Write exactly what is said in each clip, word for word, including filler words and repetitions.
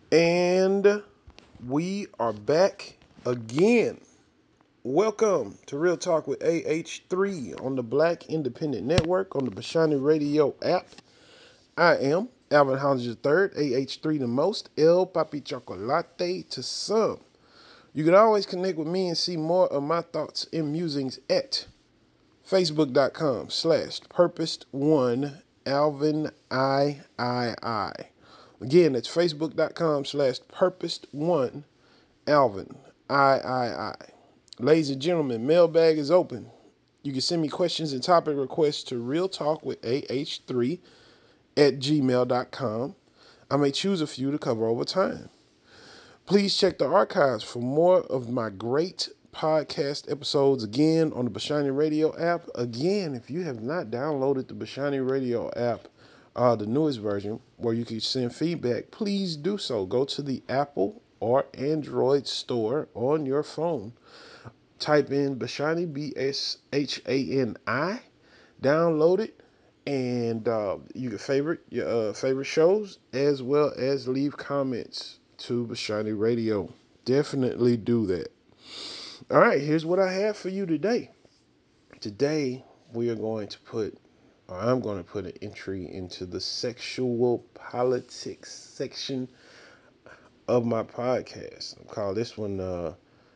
And we are back again. Welcome to Real Talk with A H three on the Black Independent Network on the Bashani Radio app. I am Alvin Hollins the third, A H three the most, El Papi Chocolate to some. You can always connect with me and see more of my thoughts and musings at facebook.com slash purposed one Alvin I I I. Again, that's facebook.com slash purposed one Alvin I I I. Ladies and gentlemen, mailbag is open. You can send me questions and topic requests to real talk with A H three at gmail dot com. I may choose a few to cover over time. Please check the archives for more of my great podcast episodes again on the Bashani Radio app. Again, if you have not downloaded the Bashani Radio app, uh, the newest version, where you can send feedback, please do so. Go to the Apple or Android store on your phone. Type in Bashani, B S H A N I, download it, and uh, you can favorite your uh, favorite shows as well as leave comments to Bashani Radio. Definitely do that. All right, here's what I have for you today. Today we are going to put, or I'm going to put an entry into the sexual politics section of my podcast. I call this one uh,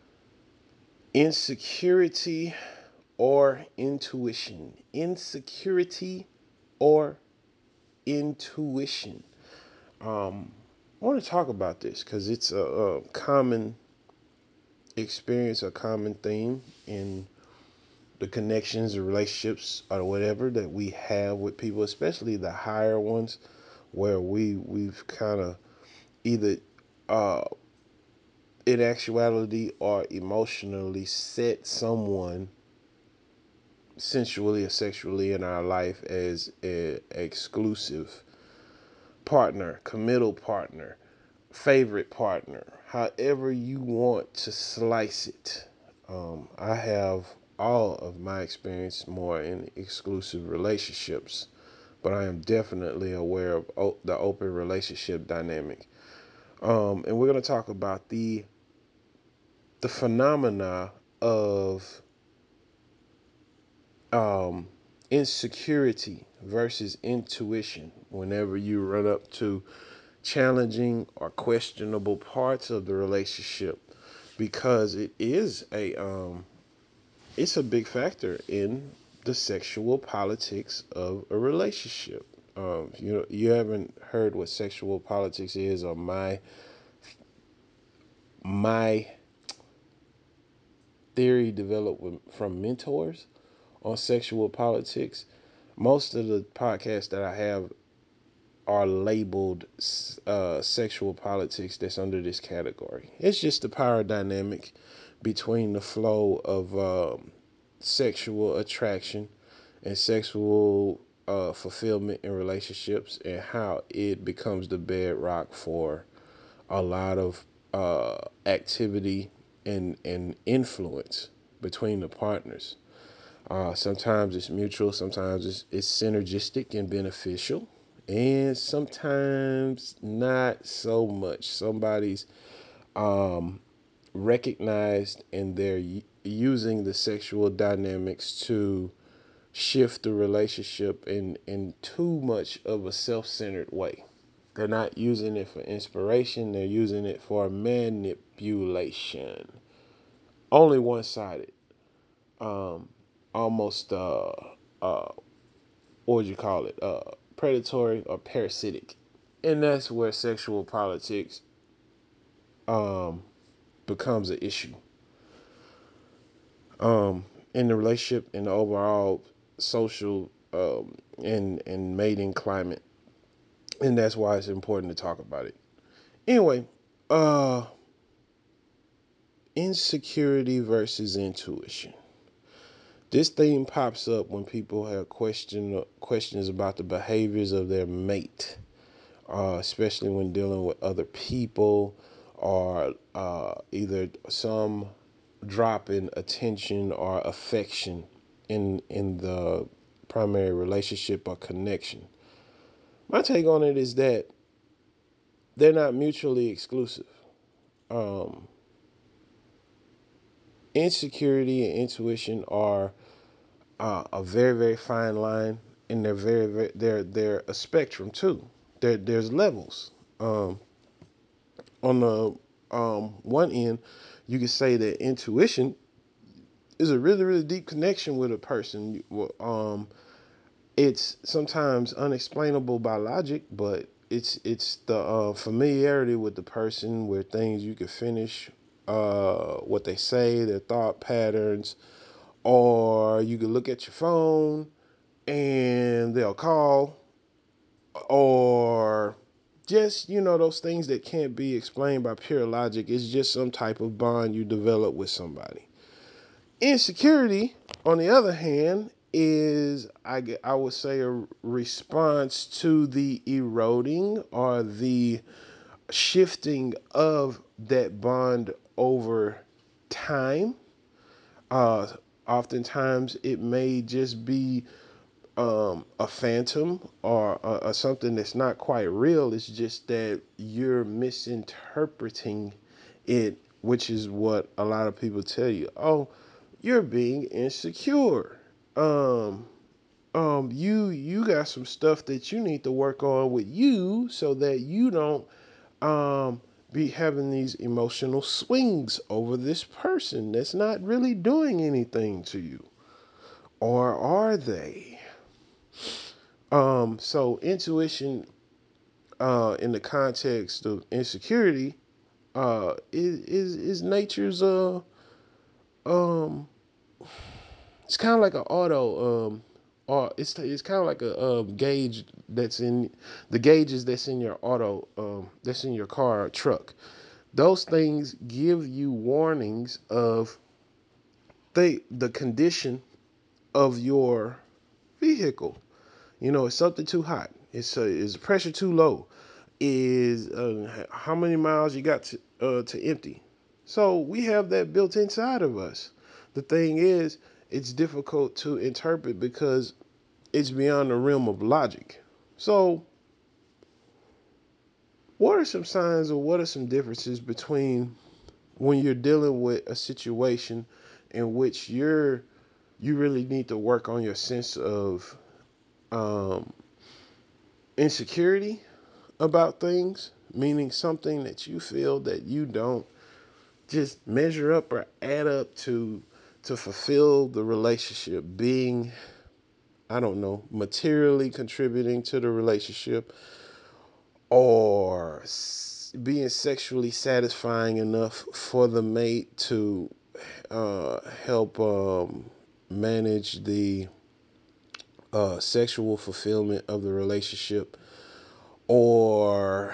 Insecurity or Intuition. Insecurity or Intuition. Um, I want to talk about this because it's a, a common experience, a common theme in the connections or relationships or whatever that we have with people, especially the higher ones, where we we've kind of either uh, in actuality or emotionally set someone sensually or sexually in our life as an exclusive partner, committal partner, favorite partner, however you want to slice it. Um, I have all of my experience more in exclusive relationships, but I am definitely aware of o- the open relationship dynamic. Um, and we're going to talk about the the phenomena of um, insecurity versus intuition whenever you run up to challenging or questionable parts of the relationship, because it is a um it's a big factor in the sexual politics of a relationship. Um, you know, you haven't heard what sexual politics is, or my my theory developed from mentors on sexual politics. Most of the podcasts that I have are labeled uh, sexual politics that's under this category. It's just the power dynamic between the flow of um, sexual attraction and sexual uh, fulfillment in relationships, and how it becomes the bedrock for a lot of uh, activity and, and influence between the partners. Uh, sometimes it's mutual, sometimes it's, it's synergistic and beneficial, and sometimes not so much. Somebody's um, recognized and they're using the sexual dynamics to shift the relationship in, in too much of a self-centered way. They're not using it for inspiration, they're using it for manipulation. Only one-sided. Um, almost uh, uh, what would you call it? Uh, predatory or parasitic, and that's where sexual politics um, becomes an issue um, in the relationship, in the overall social um, and and mating climate, and that's why it's important to talk about it. Anyway, uh, insecurity versus intuition. This theme pops up when people have question questions about the behaviors of their mate, uh, especially when dealing with other people, or uh, either some drop in attention or affection in in the primary relationship or connection. My take on it is that they're not mutually exclusive. Um, insecurity and intuition are uh, a very very fine line, and they're very, very they're they're a spectrum too. There there's levels. Um, on the um, one end, you could say that intuition is a really really deep connection with a person. Um, it's sometimes unexplainable by logic, but it's it's the uh, familiarity with the person, where things you can finish uh, what they say, their thought patterns, or you can look at your phone and they'll call, or just, you know, those things that can't be explained by pure logic. It's just some type of bond you develop with somebody. Insecurity, on the other hand, is I, I would say a response to the eroding or the shifting of that bond over time. Uh, Oftentimes, it may just be um, a phantom, or, or, or something that's not quite real. It's just that you're misinterpreting it, which is what a lot of people tell you. Oh, you're being insecure. Um, um, you you got some stuff that you need to work on with you, so that you don't um be having these emotional swings over this person that's not really doing anything to you. Or are they? Um, so intuition, uh, in the context of insecurity, uh, is is, is nature's uh um. It's kind of like an auto um, or it's it's kind of like a um, gauge that's in the gauges that's in your auto um that's in your car or truck. Those things give you warnings of the the condition of your vehicle. You know, is something too hot? Is uh, is the pressure too low? Is uh, how many miles you got to uh, to empty? So we have that built inside of us. The thing is, it's difficult to interpret because it's beyond the realm of logic. So, what are some signs, or what are some differences between when you're dealing with a situation in which you're you really need to work on your sense of um, insecurity about things, meaning something that you feel that you don't just measure up or add up to to fulfill the relationship, being, I don't know, materially contributing to the relationship, or being sexually satisfying enough for the mate to uh, help um, manage the uh, sexual fulfillment of the relationship, or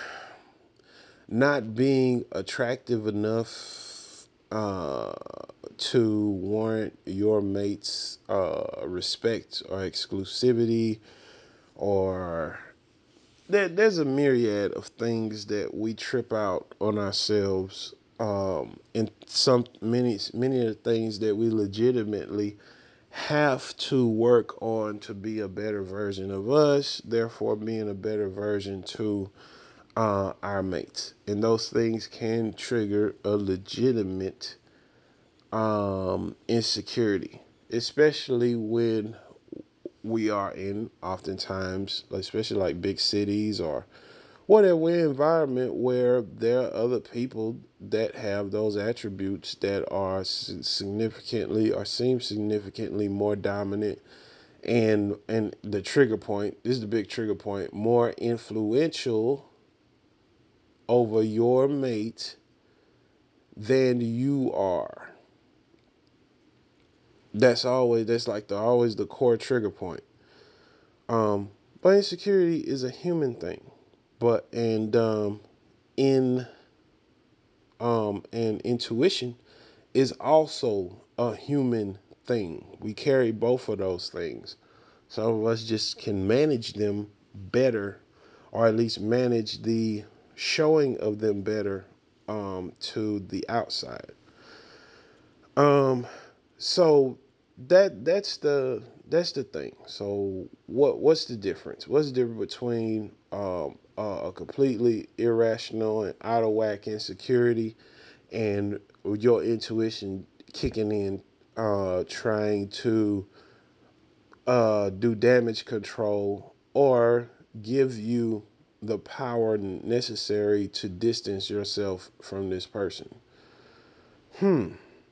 not being attractive enough uh, to warrant your mate's uh, respect or exclusivity, or there, there's a myriad of things that we trip out on ourselves, um, and some many many of the things that we legitimately have to work on to be a better version of us, therefore being a better version to uh, our mates. And those things can trigger a legitimate um, insecurity, especially when we are in, oftentimes, especially like big cities, or whatever, we're environment where there are other people that have those attributes that are significantly, or seem significantly more dominant, and and the trigger point, this is the big trigger point, more influential over your mate than you are. That's always that's like the always the core trigger point. Um, but insecurity is a human thing, but and um, in um, and intuition is also a human thing. We carry both of those things. Some of us just can manage them better, or at least manage the showing of them better um, to the outside. Um, so that that's the that's the thing. So what what's the difference? What's the difference between um, uh, a completely irrational and out of whack insecurity, and your intuition kicking in, uh, trying to uh, do damage control or give you the power necessary to distance yourself from this person. Hmm.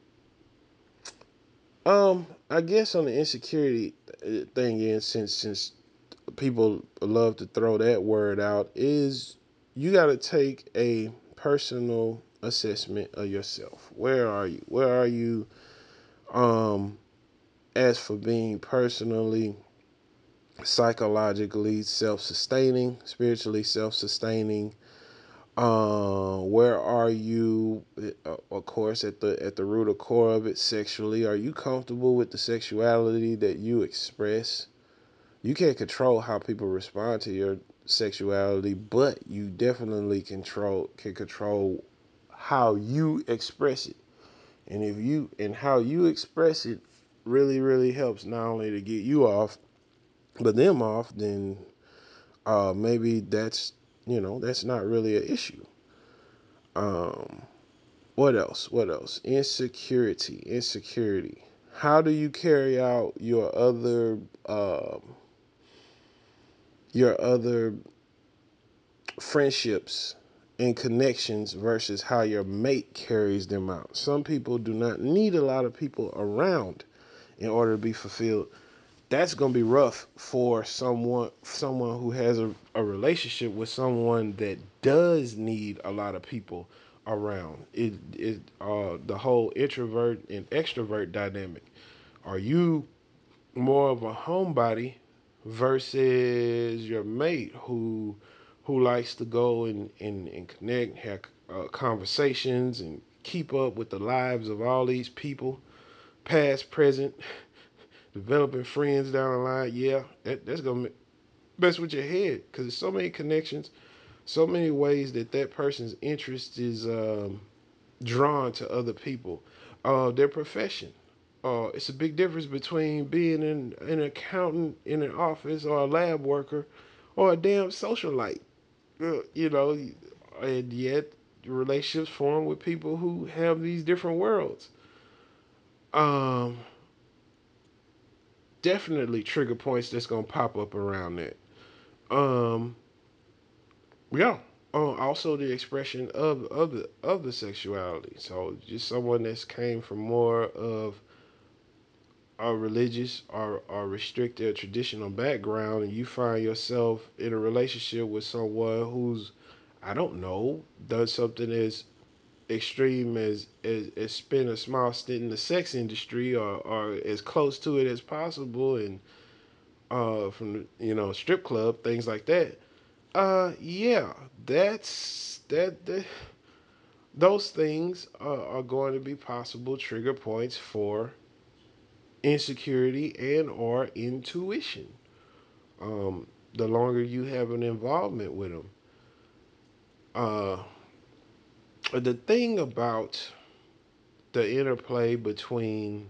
Um, I guess on the insecurity uh, thing, and since since people love to throw that word out, is you got to take a personal assessment of yourself. Where are you? Where are you? Um, as for being personally, psychologically self-sustaining, spiritually self-sustaining. Uh, where are you? Uh, of course, at the at the root of core of it, sexually. Are you comfortable with the sexuality that you express? You can't control how people respond to your sexuality, but you definitely control can control how you express it. And if you and how you express it really, really helps not only to get you off, but them off, then uh, maybe that's you know that's not really an issue. Um, what else? What else? Insecurity, insecurity. How do you carry out your other um, your other friendships and connections versus how your mate carries them out? Some people do not need a lot of people around in order to be fulfilled. That's gonna be rough for someone someone who has a, a relationship with someone that does need a lot of people around. It it uh the whole introvert and extrovert dynamic. Are you more of a homebody versus your mate who who likes to go and, and, and connect, have uh, conversations, and keep up with the lives of all these people, past, present, developing friends down the line? Yeah, that, that's gonna mess with your head because there's so many connections, so many ways that that person's interest is um, drawn to other people. Uh, their profession. Uh, it's a big difference between being an, an accountant in an office or a lab worker or a damn socialite. Uh, you know, and yet relationships form with people who have these different worlds. Um, Definitely trigger points that's gonna pop up around that. Um, yeah. Oh, also the expression of of the of the sexuality. So just someone that's came from more of a religious or, or restricted or traditional background, and you find yourself in a relationship with someone who's, I don't know, done something as extreme as as, as spend a small stint in the sex industry, or, or as close to it as possible, and uh from you know strip club things like that. Uh, yeah, that's that. that those things are, are going to be possible trigger points for insecurity and or intuition. Um, the longer you have an involvement with them, uh, the thing about the interplay between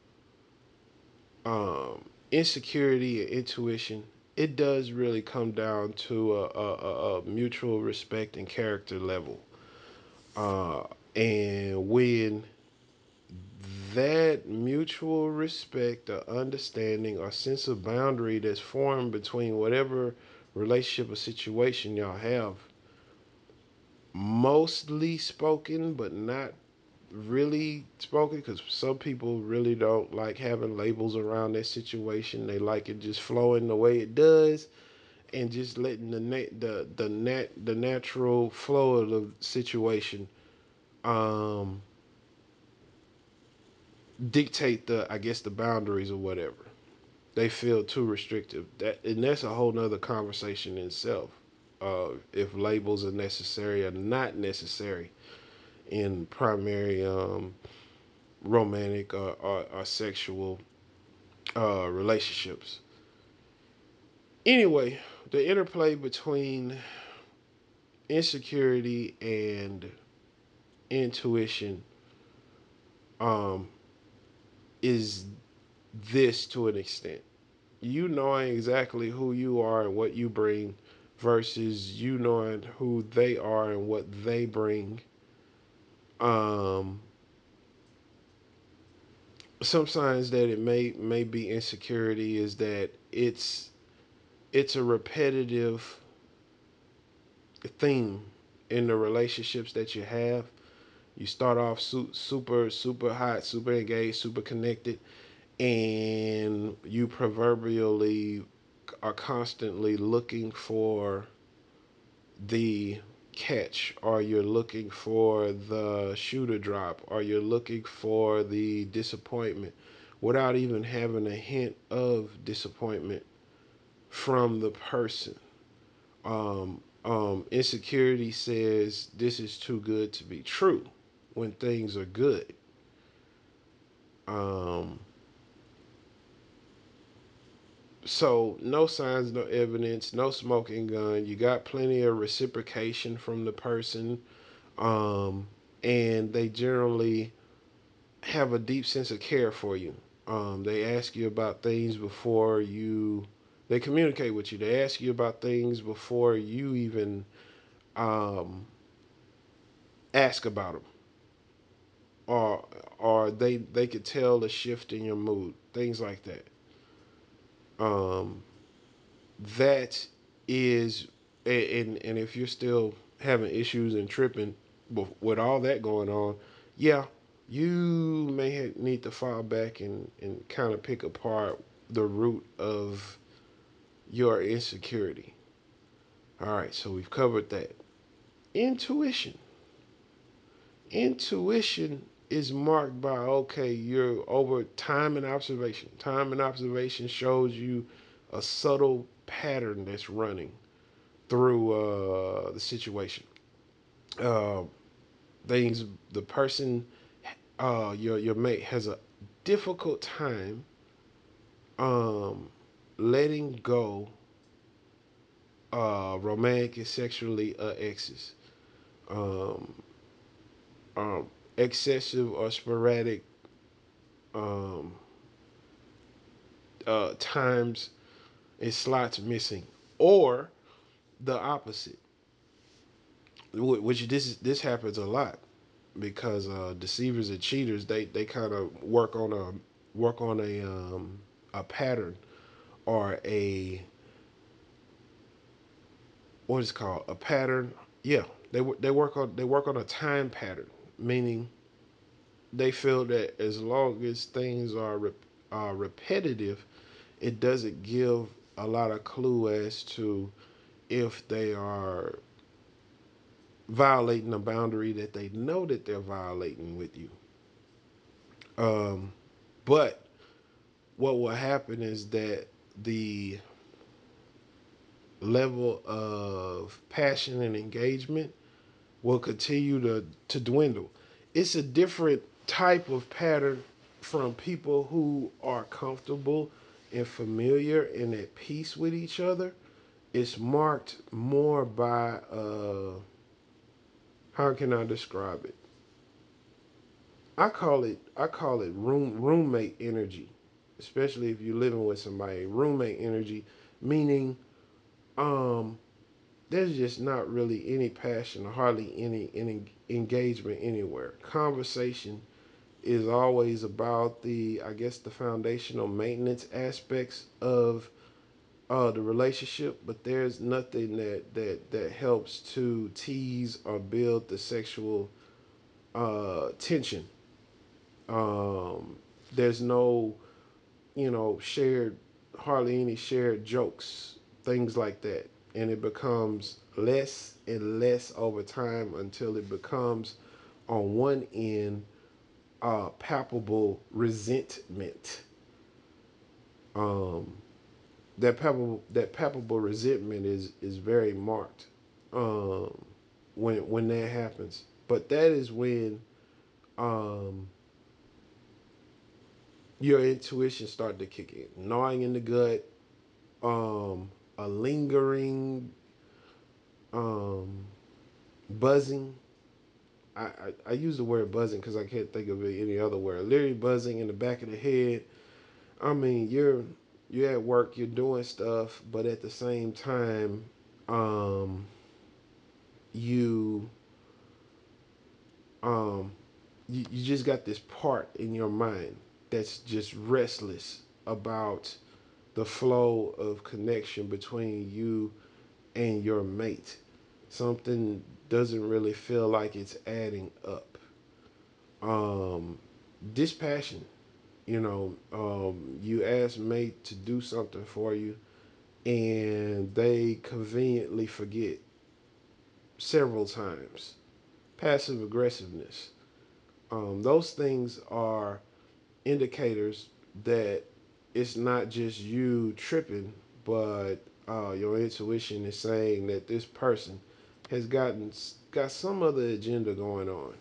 um, insecurity and intuition, it does really come down to a, a, a mutual respect and character level. Uh, and when that mutual respect or understanding or sense of boundary that's formed between whatever relationship or situation y'all have, mostly spoken but not really spoken, because some people really don't like having labels around their situation. They like it just flowing the way it does, and just letting the nat- the the nat the natural flow of the situation um dictate the, I guess, the boundaries or whatever. They feel too restrictive. That and that's a whole nother conversation in itself. Uh, if labels are necessary or not necessary in primary um, romantic or, or, or sexual uh, relationships. Anyway, the interplay between insecurity and intuition um, is this to an extent. You knowing exactly who you are and what you bring versus you knowing who they are and what they bring. Um, some signs that it may may be insecurity is that it's it's a repetitive theme in the relationships that you have. You start off su- super super hot, super engaged, super connected, and you proverbially are constantly looking for the catch, or you're looking for the shooter drop, or you're looking for the disappointment without even having a hint of disappointment from the person. Um, um, insecurity says this is too good to be true when things are good. Um, so, no signs, no evidence, no smoking gun. You got plenty of reciprocation from the person. Um, and they generally have a deep sense of care for you. Um, they ask you about things before you, they communicate with you. They ask you about things before you even um, ask about them, or or they they could tell the shift in your mood, things like that. Um, that is, and and if you're still having issues and tripping with all that going on, yeah, you may need to fall back and and kind of pick apart the root of your insecurity. All right, so we've covered that. Intuition. Intuition is marked by, okay, you're over time and observation. Time and observation shows you a subtle pattern that's running through uh, the situation. Uh, things the person, uh, your your mate has a difficult time um, letting go uh, romantic and sexually uh, exes. Um, um, excessive or sporadic um, uh, times and slots missing, or the opposite, which this this happens a lot because uh, deceivers and cheaters they, they kind of work on a work on a um, a pattern, or a, what is it called, a pattern. Yeah, they they work on they work on a time pattern, meaning they feel that as long as things are rep, uh, repetitive, it doesn't give a lot of clue as to if they are violating a boundary that they know that they're violating with you. Um, but what will happen is that the level of passion and engagement will continue to, to dwindle. It's a different type of pattern from people who are comfortable and familiar and at peace with each other. It's marked more by, uh, how can I describe it? I call it I call it room roommate energy, especially if you're living with somebody. Roommate energy, meaning um, there's just not really any passion or hardly any, any engagement anywhere. Conversation is always about the, I guess, the foundational maintenance aspects of uh, the relationship, but there's nothing that that that helps to tease or build the sexual uh, tension. Um, there's no, you know, shared, hardly any shared jokes, things like that. And it becomes less and less over time until it becomes, on one end, uh, palpable resentment. Um, that palpable that palpable resentment is is very marked um, when when that happens. But that is when um, your intuition started to kick in, gnawing in the gut, um, a lingering um, buzzing. I, I, I use the word buzzing because I can't think of it any other word. Literally buzzing in the back of the head. I mean, you're you're at work, you're doing stuff, but at the same time, um, you um, you, you just got this part in your mind that's just restless about the flow of connection between you and your mate. Something doesn't really feel like it's adding up. Um, Dispassion. You know, um, you ask mate to do something for you, and they conveniently forget several times. Passive aggressiveness. Um, those things are indicators that it's not just you tripping, but uh, your intuition is saying that this person has gotten got some other agenda going on.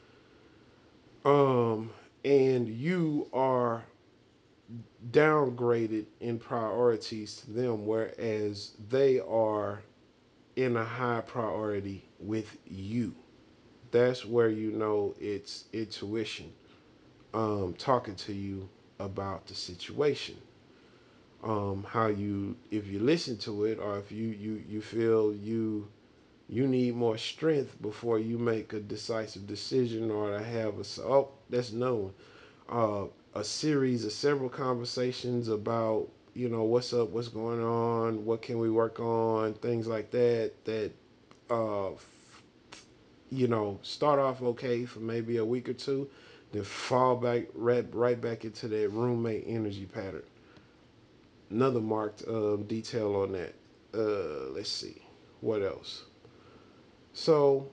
Um, and you are downgraded in priorities to them, whereas they are in a high priority with you. That's where you know it's intuition um, talking to you about the situation. Um, how you, if you listen to it, or if you you you feel you you need more strength before you make a decisive decision, or to have a oh that's known uh, a series of several conversations about you know what's up, what's going on, what can we work on, things like that. That uh, you know start off okay for maybe a week or two, then fall back right right back into that roommate energy pattern. Another marked um, detail on that. Uh, let's see, what else? So,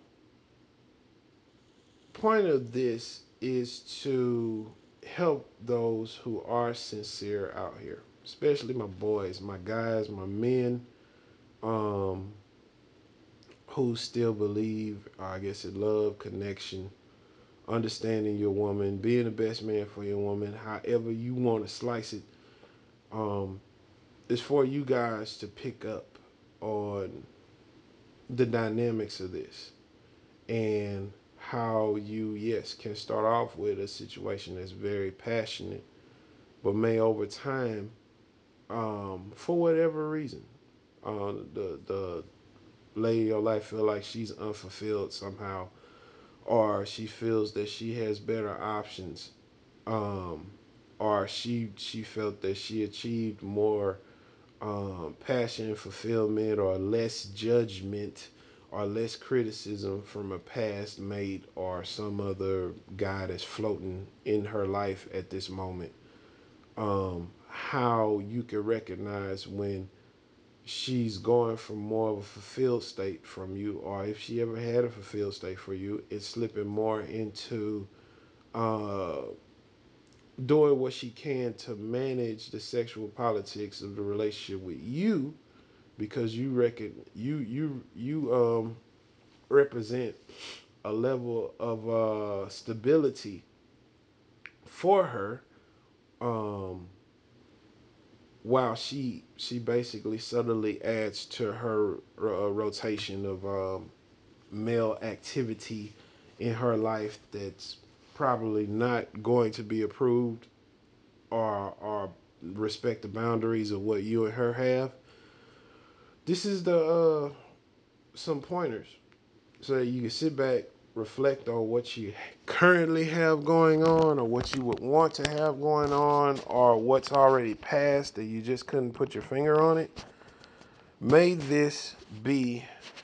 point of this is to help those who are sincere out here, especially my boys, my guys, my men, um, who still believe, I guess, in love, connection, understanding your woman, being the best man for your woman, however you want to slice it. Um, it's for you guys to pick up on the dynamics of this and how you, yes, can start off with a situation that's very passionate, but may over time, um, for whatever reason, uh, the the lady of your life feel like she's unfulfilled somehow, or she feels that she has better options, um, or she she felt that she achieved more um, passion, fulfillment, or less judgment, or less criticism from a past mate or some other guy that's floating in her life at this moment. Um, how you can recognize when she's going from more of a fulfilled state from you, or if she ever had a fulfilled state for you, it's slipping more into uh, doing what she can to manage the sexual politics of the relationship with you, because you reckon you you you um represent a level of uh stability for her, um while she she basically subtly adds to her uh, rotation of um male activity in her life that's probably not going to be approved, or or respect the boundaries of what you and her have. This is the uh some pointers so that you can sit back, reflect on what you currently have going on, or what you would want to have going on, or what's already passed that you just couldn't put your finger on it. May this be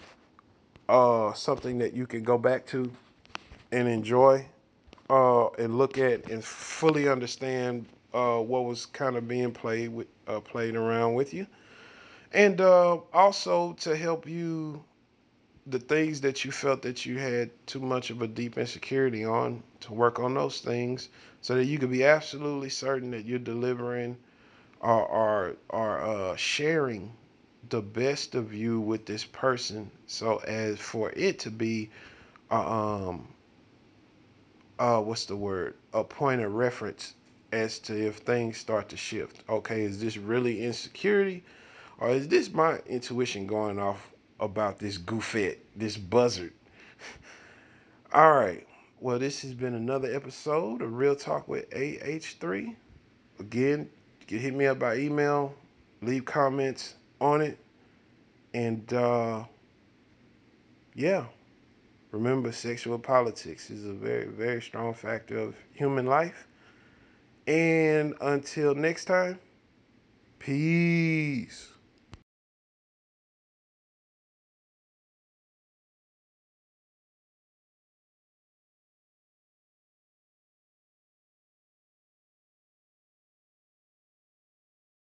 uh, something that you can go back to and enjoy, uh, and look at and fully understand uh, what was kind of being played with, uh, played around with you, and uh, also to help you the things that you felt that you had too much of a deep insecurity on, to work on those things so that you could be absolutely certain that you're delivering or or, or uh, sharing the best of you with this person, so as for it to be uh, um uh what's the word, a point of reference as to if things start to shift. Okay, is this really insecurity, or is this my intuition going off about this goofette, this buzzard? All right. Well, this has been another episode of Real Talk with A H three. Again, you can hit me up by email, leave comments on it. And uh, yeah, remember, sexual politics is a very, very strong factor of human life. And until next time, peace.